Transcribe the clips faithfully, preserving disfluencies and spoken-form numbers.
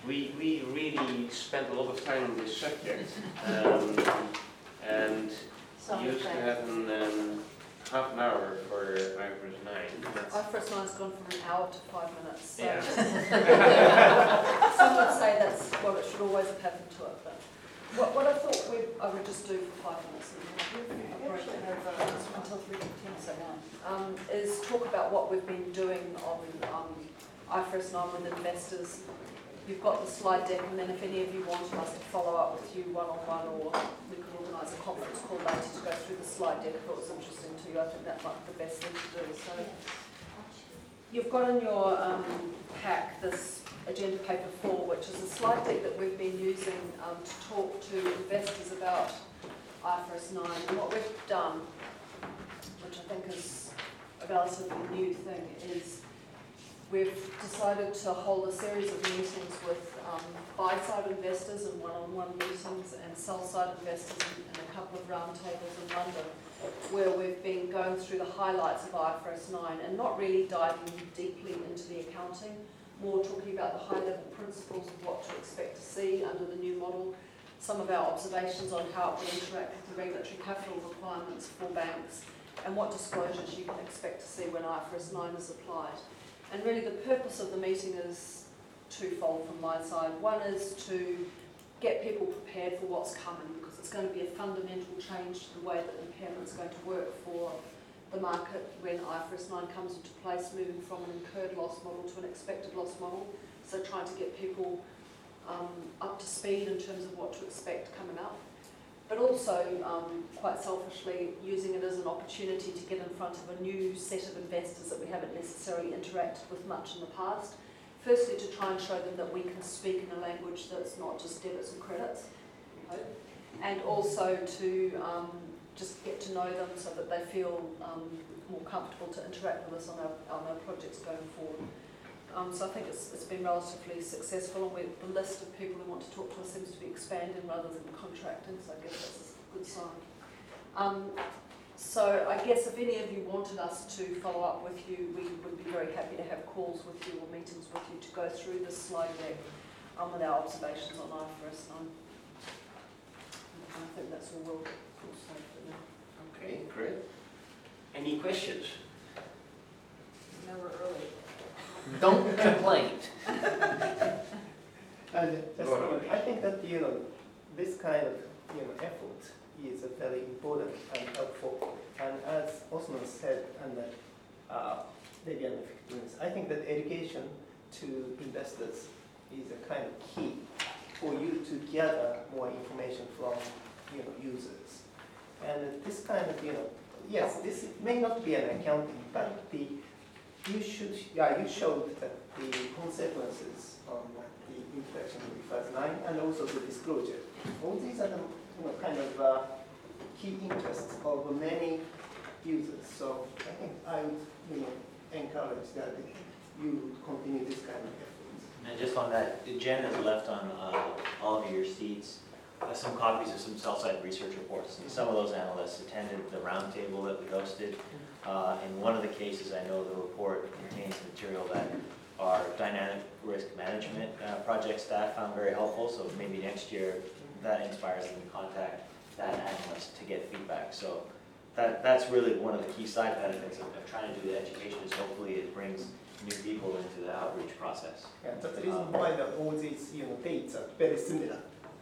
we, we really spent a lot of time on this subject, um, and Some used to have an, um, half an hour for I F R S nine. That's- I F R S nine's gone from an hour to five minutes, so Yeah. some would say that's what it should always have happened to it. But what, what I thought we, I would just do for five minutes and then break it over until three fifteen, so um, is talk about what we've been doing on um, I F R S nine with investors. You've got the slide deck, and then if any of you wanted us to follow up with you one-on-one, or we could organise a conference call later to go through the slide deck if it was interesting to you. I think that might be the best thing to do. So you've got in your um, pack this agenda paper four, which is a slide deck that we've been using um, to talk to investors about I F R S nine. And what we've done, which I think is a relatively new thing, is we've decided to hold a series of meetings with um, buy-side investors and one-on-one meetings, and sell-side investors in, in a couple of roundtables in London, where we've been going through the highlights of I F R S nine and not really diving deeply into the accounting, more talking about the high-level principles of what to expect to see under the new model, some of our observations on how it will interact with the regulatory capital requirements for banks, and what disclosures you can expect to see when I F R S nine is applied. And really the purpose of the meeting is twofold from my side. One is to get people prepared for what's coming, because it's going to be a fundamental change to the way that impairment is going to work for the market when I F R S nine comes into place, moving from an incurred loss model to an expected loss model. So trying to get people um, up to speed in terms of what to expect coming up. But also, um, quite selfishly, using it as an opportunity to get in front of a new set of investors that we haven't necessarily interacted with much in the past. Firstly, to try and show them that we can speak in a language that's not just debits and credits, we hope. And also to um, just get to know them so that they feel um, more comfortable to interact with us on our, on our projects going forward. Um, so I think it's, it's been relatively successful, and we, the list of people who want to talk to us seems to be expanding rather than contracting, so I guess that's a good sign. Um, so I guess if any of you wanted us to follow up with you, we would be very happy to have calls with you or meetings with you to go through this slide deck um, with our observations on I F R S nine. And I think that's all we'll, we'll say for now. Okay, great. Any questions? Now we're early. Don't complain. And just, I think that, you know, this kind of, you know, effort is uh, very important and helpful. And as Osman said, and uh, maybe under fifteen minutes, I think that education to investors is a kind of key for you to gather more information from, you know, users. And this kind of, you know, yes, this may not be an accounting, but the You should, yeah, you showed that the consequences on the introduction of I F R S nine and also the disclosure. All these are the, you know, kind of uh, key interests of many users. So I think I would, you know, encourage that you would continue this kind of efforts. And just on that, Jen has left on uh, all of your seats uh, some copies of some sell-side research reports. And some of those analysts attended the roundtable that we hosted. Uh, in one of the cases, I know the report contains material that our dynamic risk management uh, project staff found very helpful. So maybe next year that inspires them to contact that analyst to get feedback. So that, that's really one of the key side benefits of, of trying to do the education, is hopefully it brings new people into the outreach process. Yeah, that's the reason why the, all these, you know, dates are very similar.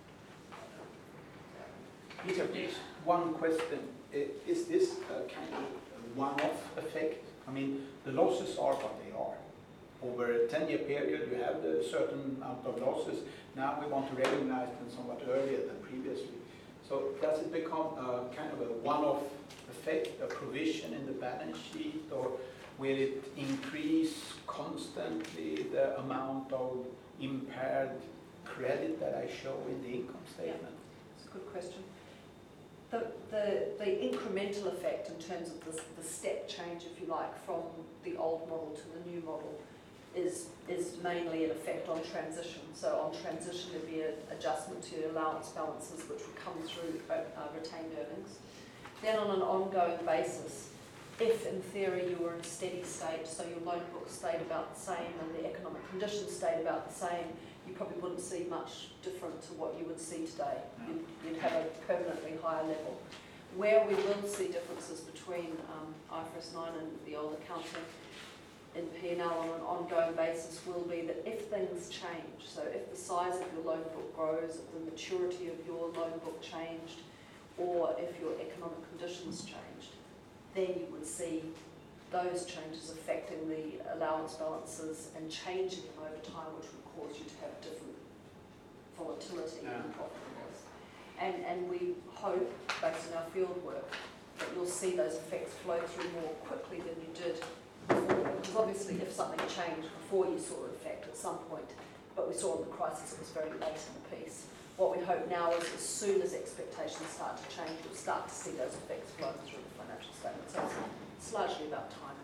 Peter, please. One question, I- is this a kind of one-off effect? I mean, the losses are what they are. Over a ten-year period, you have a certain amount of losses. Now we want to recognize them somewhat earlier than previously. So does it become a kind of a one-off effect, a provision in the balance sheet, or will it increase constantly the amount of impaired credit that I show in the income statement? Yeah, it's a good question. The, the, the incremental effect in terms of the, the step change, if you like, from the old model to the new model is, is mainly an effect on transition. So on transition there'd be an adjustment to your allowance balances which would come through uh, retained earnings. Then on an ongoing basis, if in theory you were in steady state, so your loan book stayed about the same and the economic conditions stayed about the same, you probably wouldn't see much different to what you would see today. You'd, you'd have a permanently higher level. Where we will see differences between um, I F R S nine and the old accounting in P and L on an ongoing basis will be that if things change, so if the size of your loan book grows, if the maturity of your loan book changed, or if your economic conditions changed, then you would see those changes affecting the allowance balances and changing them over time, which would cause you to have different volatility Yeah. in profit and loss. And, and we hope, based on our field work, that you'll see those effects flow through more quickly than you did before. Because obviously if something changed before you saw an effect at some point, but we saw in the crisis it was very late in the piece. What we hope now is as soon as expectations start to change, we'll start to see those effects flow through the financial statement. So it's, it's largely about time.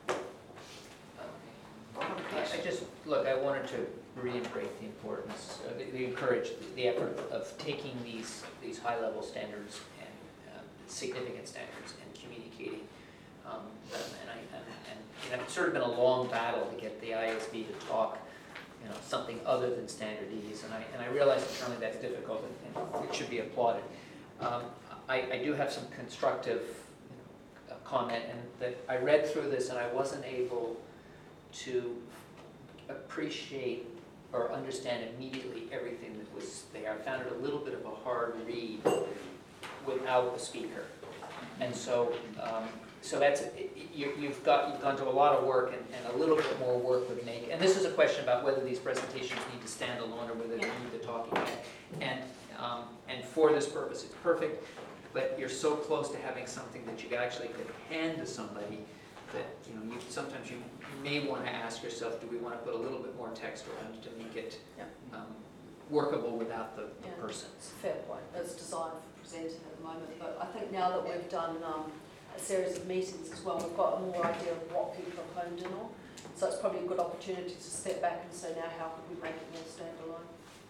I I just, look, I wanted to reiterate the importance, uh, the, the encourage the effort of taking these, these high-level standards and um, significant standards and communicating um, them. And I, and, and you know, it's sort of been a long battle to get the I S B to talk, you know, something other than standardese. And I, and I realize internally that's difficult and, and it should be applauded. Um, I, I do have some constructive you know, uh, comment, and that I read through this and I wasn't able to appreciate or understand immediately everything that was there. I found it a little bit of a hard read without the speaker, and so um, so that's you, you've got you've gone to a lot of work, and, and a little bit more work would make. And this is a question about whether these presentations need to stand alone or whether they need the talking head. And um, and for this purpose, it's perfect. But you're so close to having something that you actually could hand to somebody that you know you sometimes you. You may want to ask yourself, do we want to put a little bit more text around it to make it Yeah. um, workable without the, the Yeah. person? It's a fair point. It's designed for presenting at the moment, but I think now that we've done um, a series of meetings as well, we've got a more idea of what people are honed in on. So it's probably a good opportunity to step back and say, now how could we make it more standalone?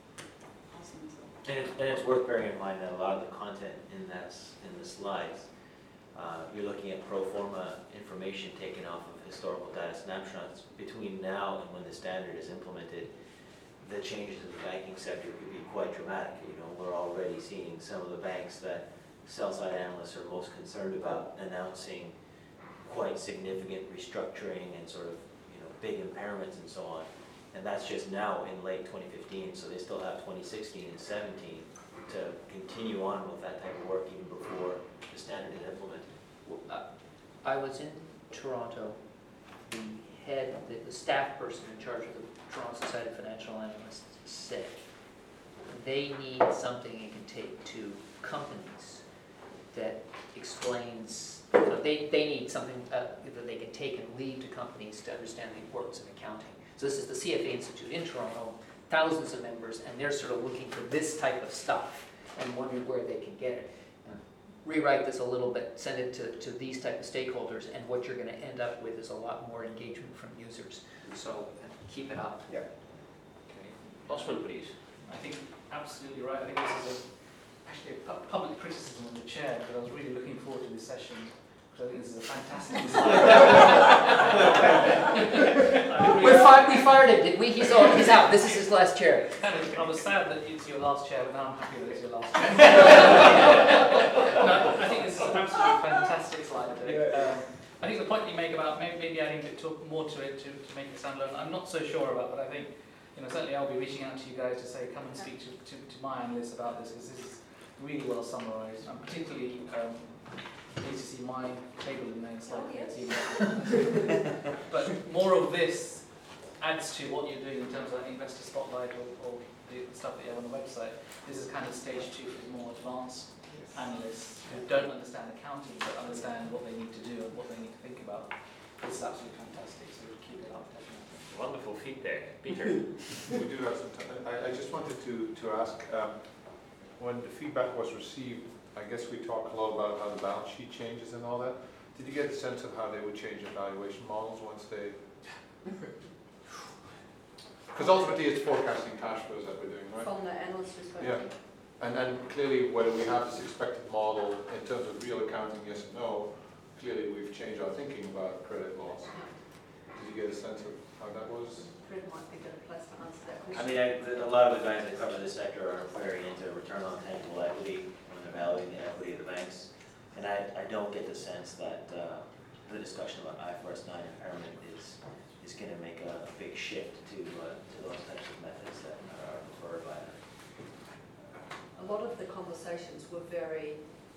And it's, and it's worth bearing in mind that a lot of the content in that, in the slides, uh, you're looking at pro forma information taken off of historical data snapshots. Between now and when the standard is implemented, the changes in the banking sector could be quite dramatic. You know, we're already seeing some of the banks that sell-side analysts are most concerned about announcing quite significant restructuring and sort of, you know, big impairments and so on. And that's just now in late twenty fifteen, so they still have twenty sixteen and seventeen to continue on with that type of work even before the standard is implemented. Uh, I was in Toronto. The head, the, the staff person in charge of the Toronto Society of Financial Analysts said they need something you can take to companies that explains, you know, they, they need something uh, that they can take and leave to companies to understand the importance of accounting. So this is the C F A Institute in Toronto, thousands of members, and they're sort of looking for this type of stuff and wondering where they can get it. Uh, rewrite this a little bit, send it to, to these type of stakeholders, and what you're going to end up with is a lot more engagement from users. So uh, keep it up. Yeah. Okay. Osman, please. I think absolutely right. I think this is a, actually a pu- public criticism of the chair, because I was really looking forward to this session, because I think this is a fantastic We, fi- we fired him, did we? He's, all, he's out. This is his last chair. kind of, I was sad that it's your last chair, but now I'm happy that it's your last chair. No, I think this is an absolutely fantastic slide. Um, I think the point you make about maybe, maybe adding a bit to, more to it to, to make it standalone, I'm not so sure about, but I think, you know, certainly I'll be reaching out to you guys to say, come and speak to, to, to my analysts about this, because this is really well summarised. I'm particularly um, pleased to see my table in there, slide Oh, yes. eighteen. But more of this adds to what you're doing in terms of like investor spotlight or, or the stuff that you have on the website. This is kind of stage two for more advanced analysts who don't understand accounting but understand what they need to do and what they need to think about. This is absolutely fantastic, so keep it up, definitely. Wonderful feedback. Peter. We do have some time. I, I just wanted to, to ask, um, when the feedback was received, I guess we talked a lot about how the balance sheet changes and all that. Did you get a sense of how they would change evaluation models once they... Because ultimately it's forecasting cash flows that we're doing, right? From the analyst perspective. Yeah. And, and clearly whether we have this expected model in terms of real accounting, yes and no, clearly we've changed our thinking about credit loss. Did you get a sense of how that was? Fred might be a better place to answer that I mean, I, the- a lot of the guys that cover this sector are very into return on tangible equity when evaluating the equity of the banks. And I, I don't get the sense that uh, the discussion about I F R S nine impairment is, is going to make a, a big shift to, uh, to those types of methods that are preferred by them. A lot of the conversations were very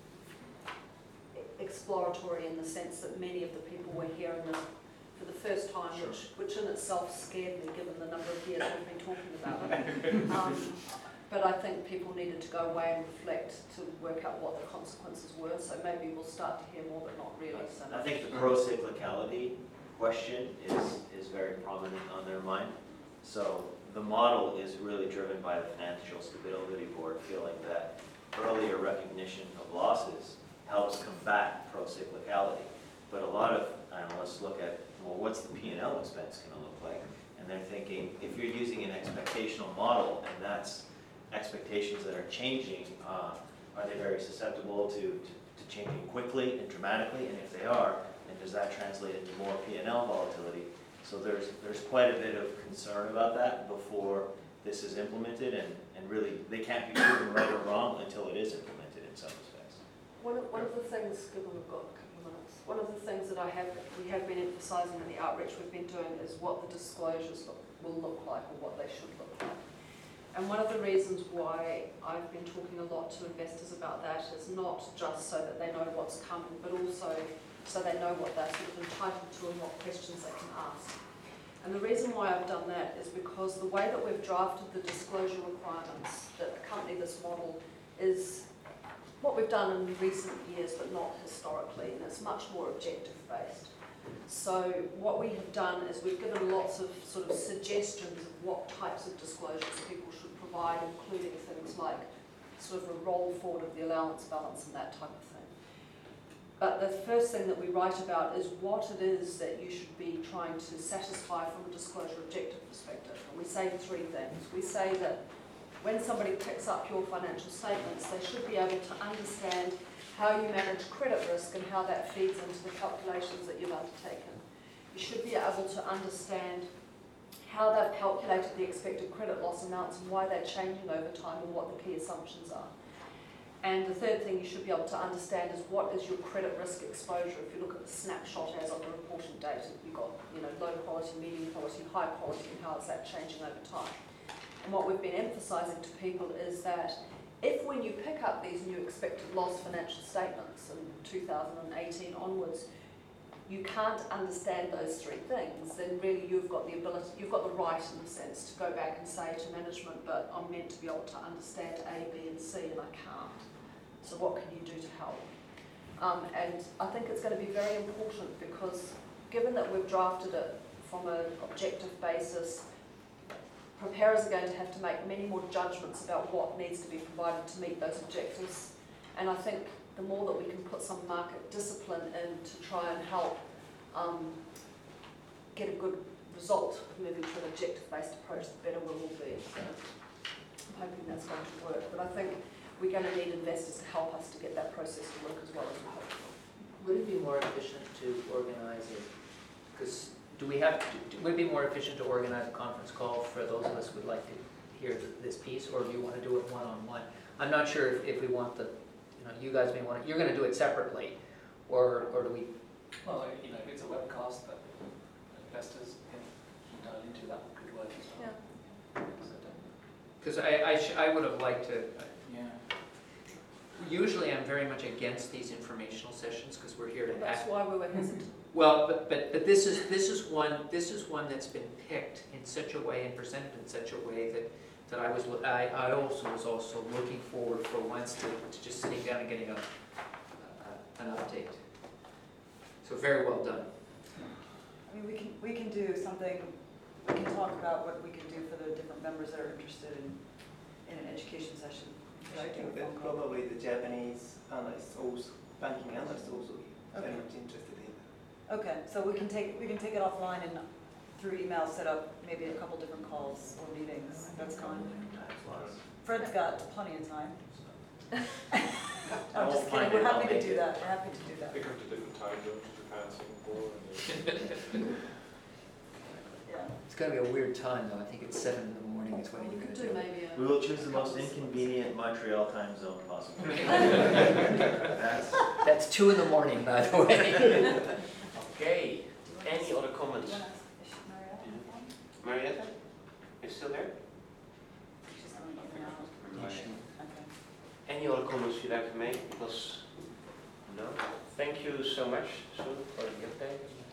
exploratory in the sense that many of the people were hearing this for the first time, Sure. which, which in itself scared me given the number of years we've been talking about it. Um, but I think people needed to go away and reflect to work out what the consequences were, so maybe we'll start to hear more, but not really. So I think the pro-cyclicality question is, is very prominent on their mind. So the model is really driven by the Financial Stability Board feeling that earlier recognition of losses helps combat pro-cyclicality. But a lot of analysts look at, well, what's the P and L expense going to look like? And they're thinking, if you're using an expectational model, and that's expectations that are changing, uh, are they very susceptible to, to, to changing quickly and dramatically? And if they are, then does that translate into more P and L volatility? So there's, there's quite a bit of concern about that before this is implemented, and, and really, they can't be proven right or wrong until it is implemented in some respects. One of, one of the things, given we've got a couple of minutes, one of the things that I have, we have been emphasising in the outreach we've been doing is what the disclosures look, will look like or what they should look like. And one of the reasons why I've been talking a lot to investors about that is not just so that they know what's coming, but also so they know what they're sort of entitled to and what questions they can ask. And the reason why I've done that is because the way that we've drafted the disclosure requirements that accompany this model is what we've done in recent years, but not historically, and it's much more objective-based. So what we have done is we've given lots of sort of suggestions of what types of disclosures people should provide, including things like sort of a roll forward of the allowance balance and that type of thing. But the first thing that we write about is what it is that you should be trying to satisfy from a disclosure objective perspective. And we say three things. We say that when somebody picks up your financial statements, they should be able to understand how you manage credit risk and how that feeds into the calculations that you've undertaken. You should be able to understand how they've calculated the expected credit loss amounts and why they're changing over time and what the key assumptions are. And the third thing you should be able to understand is what is your credit risk exposure. If you look at the snapshot as of the reporting date, you've got you know, low quality, medium quality, high quality, and how is that changing over time. And what we've been emphasising to people is that if when you pick up these new expected loss financial statements in two thousand eighteen onwards, you can't understand those three things, then really you've got the ability, you've got the right in a sense to go back and say to management, but I'm meant to be able to understand A, B and C and I can't. So what can you do to help? Um, and I think it's going to be very important because given that we've drafted it from an objective basis, preparers are going to have to make many more judgments about what needs to be provided to meet those objectives. And I think the more that we can put some market discipline in to try and help um, get a good result moving to an objective-based approach, the better we will be. So I'm hoping that's going to work. But I think we're going to need investors to help us to get that process to work as well as we hope. Would it be more efficient to organize it? Because do we have, to, would it be more efficient to organize a conference call for those of us who would like to hear th this piece, or do you want to do it one-on-one? I'm not sure if, if we want the, you know, you guys may want to, you're going to do it separately, or, or do we? Well, you know, if it's a webcast that investors can dial into, that could work as well. Yeah. Because I, I, sh I would have liked to, Yeah. usually I'm very much against these informational sessions because we're here to That's act. why we were hesitant. Well, but, but, but this is, this is one, this is one that's been picked in such a way and presented in such a way that, that I was, I, I also was also looking forward for once to, to just sitting down and getting a, a, an update. So very well done. I mean, we can, we can do something, we can talk about what we can do for the different members that are interested in, in an education session. I think that probably the Japanese analysts also, banking analysts also very Okay. much interested in that. Okay, so we can take, we can take it offline and through email set up maybe a couple different calls or meetings. That's fine. Fred's got plenty of time. I'm just kidding, we're happy to do that, we're happy to do that. They come to different time zones, Japan, Singapore, and they- Yeah. It's going to be a weird time though. I think it's seven in the morning is Well, you could do maybe a. We will choose the most inconvenient Montreal time zone possible. That's, That's two in the morning, by the way. Okay, any other comments? Do you wanna ask- is she- Marietta on? Marietta, you still there? She's not even out. Okay. Any other comments you'd like to make? Because, no? Thank you so much, Sue, for the update.